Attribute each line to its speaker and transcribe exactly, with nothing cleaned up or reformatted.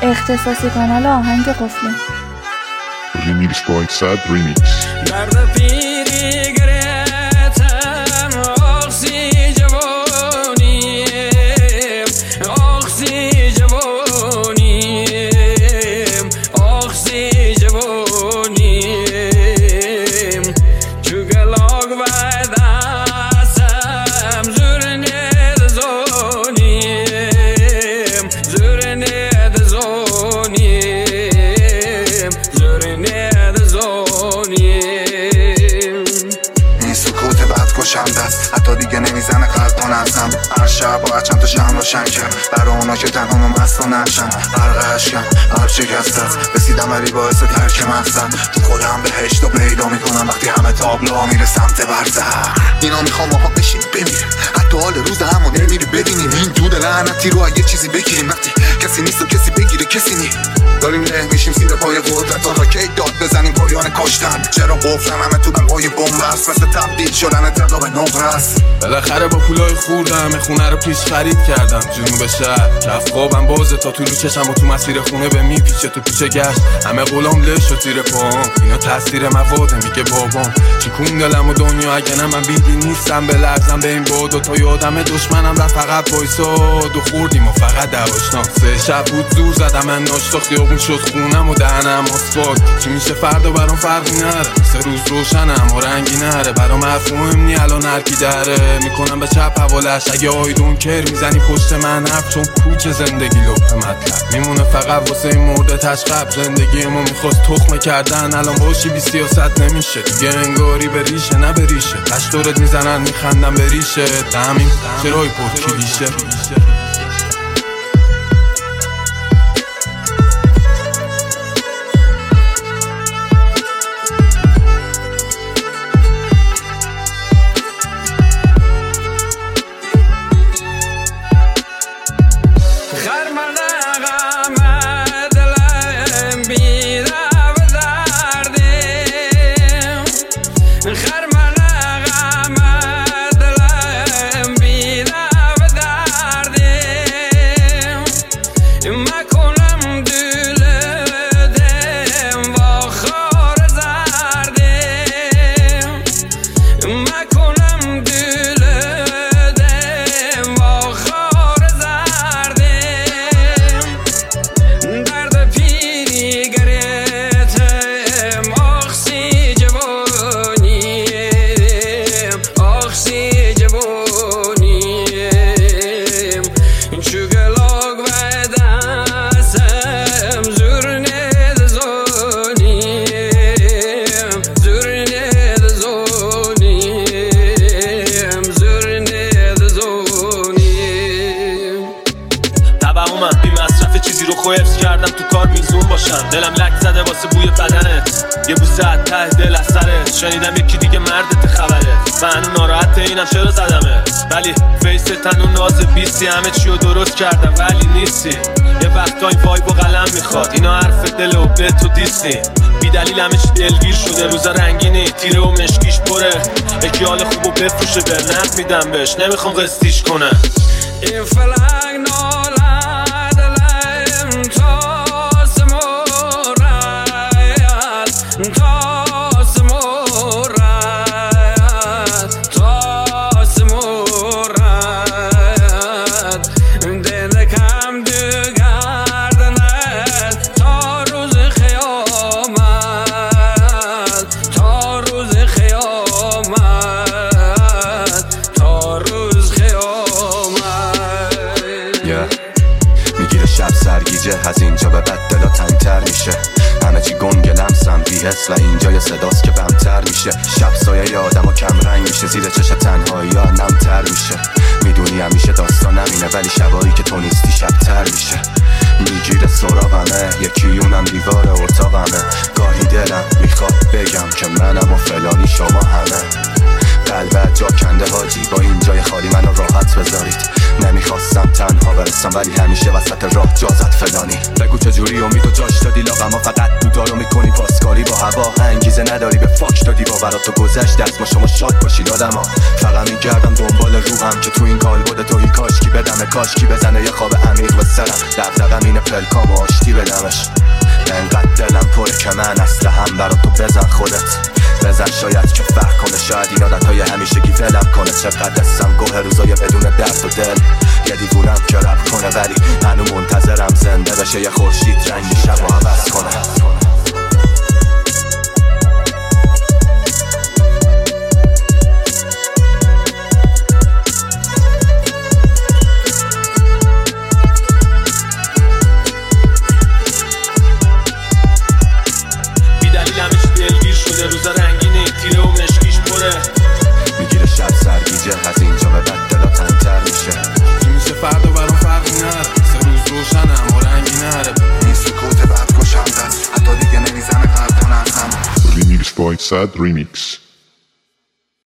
Speaker 1: اختصاصی کانال آهنگ قفله.
Speaker 2: ریمیکس بای صد ریمیکس.
Speaker 3: درد پیری گرفتم آخسی جوانیم آخسی جوانیم آخسی جوانیم چوگلاگ ویدستم زورنید زونیم زورنید زونیم زورنید زونیم.
Speaker 4: این سکوت بعد کشم دست حتی دیگه نمیزنه قلب و نزم. هر شب باید چند تا شم روشن کرد برا اونا که تنها مست و نشم. غرق عشقم قلب شکست است رسیدم ولی باعث ترک مغزم. تو خودم بهشت و پیدا میکنم وقتی همه تابلوها میره سمت برزخ. اینا میخوام ما بشین بمیریم حتی حال روز همو نمیری ببینیم. این دود لعنتی رو یه چیزی بگیریم وقتی کسی نیست و کسی بگیره کسی نی. داریم له میشیم زیر پای قدرت ها کی داد بزنیم پایان کشتن. چرا قفلم همه تو دلهای بمب است مثل تبدیل شدن طلا به نقره است.
Speaker 5: بالاخره با پولای خوردم خونه رو پیش خرید کردم جنوب شهر. کف خوابم بازه تا تو رو چشم و تو مسیر خونه به میپیچه تو پیچه گشت. همه غلام لش و تیر پام اینا تاثیر مواده میگه بابام. چیکون دلم و دنیا اگه نه من بیدی نیستم بلرزم به این با دو تا یادم دشمنم رفت فقط وایساد و خوردیم و فقط دواشنا. سه شب بود زور زدم من ناشتا خیابون شد خونم و دهنم آسفالت. چی میشه فردا برام فرقی نره سه روز روشنم و رنگی نره برام مفهوم نی الان هرکی دره میکنم به چپ حوالش. اگه آیدون کر میزنی پشت من حرف چون کوچ زندگی لقمه مطلب میمونه فقط واسه این مرده تشقب. زندگی ما میخواست تخمه کردن الان باشی بی سیاست نمیشه دیگه انگاری به ریشه نه به ریشه. تشتورت میزنن میخندم به ریشه همین چرای پر کلیشه.
Speaker 6: حفظ کردم تو کار میزون باشم. دلم لک زده واسه بوی بدنت یه بوسه از ته دل از سرت. شنیدم یکی دیگه مردت خبره من ناراحت اینم چرا زدمه. ولی فیس تن و ناز بیستی همه چیو درست کردم ولی نیستی. یه وقتا این وایب و قلم میخواد اینا حرف دل و به تو دیستی. بی دلیل همه چی دلگیر شده روزا رنگینی تیره و مشکیش پره. یکی حال خوبو بفروشه برنت میدم بهش نمیخوام قسطیش کنه.
Speaker 3: این فلنگ نالد تاس مورد تاس مورد تاس مورد دل کم دو گردنت تا روز خیامت تا روز خیامت تا روز خیامت.
Speaker 7: yeah. میگیره شب سرگیجه از اینجا به بعد دلا تنگتر میشه. همه چی گنگ لمسم بی حس و اینجا یه صداست که بمتر میشه. شب سایه ی آدم ها کم رنگ میشه زیر چش تنهایی ها نمتر میشه. میدونی همیشه داستان نمینه ولی شبایی که تو نیستی شبتر میشه. میگیره سراغمه یکی اونم دیوار اتاقمه. گاهی دلم میخواد بگم که منم و فلانی شما همه. قلبت جا کنده حاجی، با این جای خالی منو راحت بذارید. نمیخواستم تنها برسم ولی همیشه وسط راه جازت فلانی. بگو چجوری امیدو جاش دادی لاغم ها، فقط دودارو میکنی پاسکاری با هوا. انگیزه نداری به فاک دادی باورات تو گذشت، دست ما شما شاد باشید آدم ها. فقط میگردم دنبال روحم که تو این کالبد توی کاشکی بدمه، کاشکی بزنه یه خواب عمیق به سرم. دغدغم اینه پلکام و آشتی بدمش. انقدر دلم پره که من اصلا هم برات تو بزن خودت بزن، شاید که فرق کنه، شاید این عادتهای همیشگی ولم کنه. چقدر دستم گوه روزای بدون درد و دل، یه دیوونم که رپ کنه ولی هنو منتظرم زنده بشه، یه خورشید رنگی شب و عوض کنه.
Speaker 6: روزا رنگینه تیره و مشکیش پره،
Speaker 7: میگیره شب سرگیجه از اینجا به بعد دلا تنگ‌تر میشه.
Speaker 5: چی میشه فردا برام فرقی نره، سه روز روشنه اما رنگی نره.
Speaker 4: این سکوت بعد کشنده است، حتی دیگه نمیزنه قلب کنم.
Speaker 2: Remixed by Sad Remix.